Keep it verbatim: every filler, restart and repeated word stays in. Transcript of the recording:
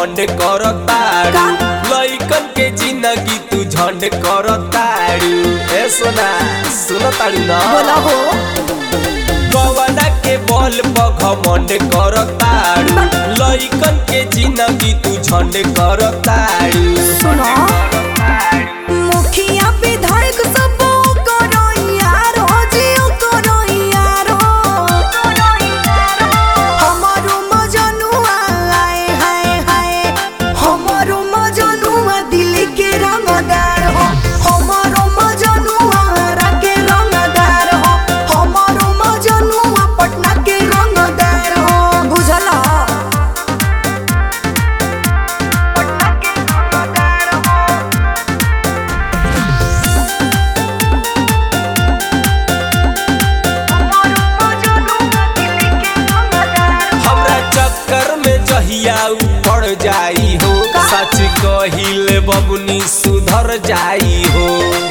घमंड करताड़ू लइकन के जिंदगी तू झंड करताड़ू। ए सोना सुनताड़ू ना बोला हो कवना के बल पर घमंड करताड़ू लइकन के जिंदगी तू झंड करताड़ू। सुनो मुखिया विधायक सब करो यार हो जियो करो यार हो हमारो मजनुआ आए हाय हाय हमारो मजनुआ दिल के रंगदार हो हमारो मजनुआ हरा के रंगदार हो हमारो मजनुआ पटना के रंगदार हो बुझला पटना के रंगदार हो हमरा चक्कर में जहिया पड़ जाई हो सच कहिले बबुनी सुधर जाई हो।